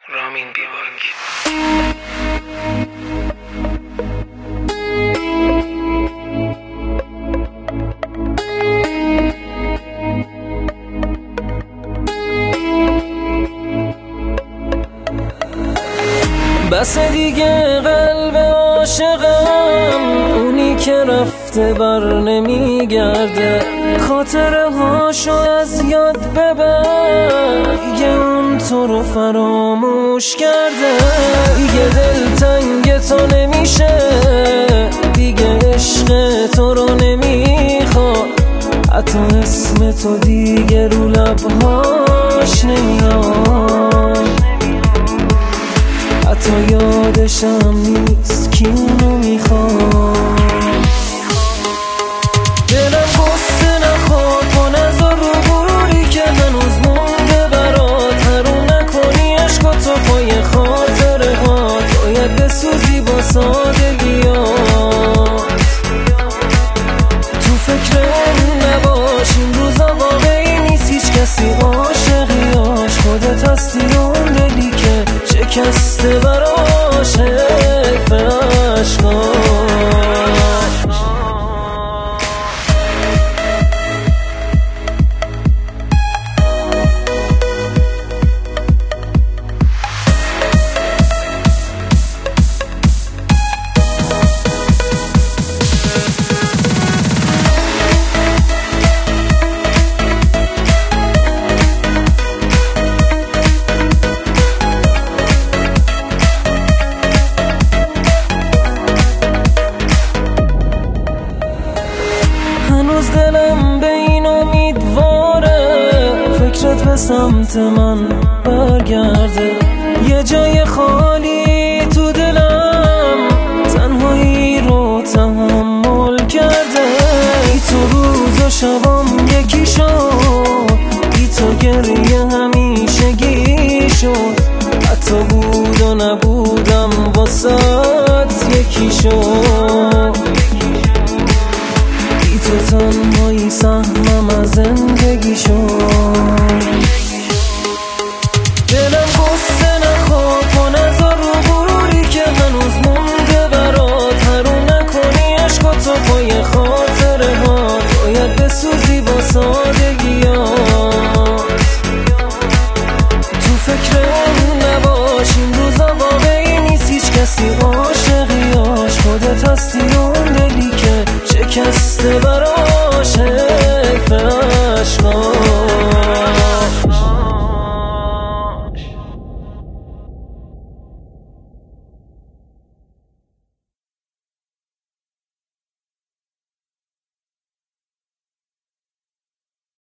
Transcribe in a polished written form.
رامین بیباک. بس دیگه قلب عاشقم اونی که رفته بر نمیگرده، خاطره هاشو از یاد ببر، دیگه اون تو رو فراموش کرده. دیگه دل تنگ تو نمیشه، دیگه عشق تو رو نمیخواد، حتی اسم تو دیگه رو لبهاش نمیاد، حتی یادشم نیست کی اونو میخواد. دلم غصه نخور کن از رو بوری که هنوز مونده برات، حروم نکنی عشق و تو پای خاطره هات، باید بسوزی با سادگیات. تو فکر اون نباش، این روزا واقعی نیست، هیچ کسی عاشقیاش خودت هستی، اون دلی که شکسته براش حیف عشقاش. هنوز دلم به این امیدواره فکرت به سمت من برگرده، یه جای خالی تو دلم تنهایی رو تحمل کرده. ای تو روز و شبام یکی شد، ای تو گریه همیشگی شد، حتی بود و نبودم واسات یکی شد. تو تنهایی سهمم از زندگی شد. دلم غصه نخور کن از رو بوری که هنوز مونده برات، حروم نکنی عشق و تو پای خاطره هات، باید بسوزی با سادگیات. تو فکر اون نباش، این روزا واقعی نیست، هیچ کسی عاشقیاش خودت هستی، اون دلی که شکسته براش حیف عشقاش.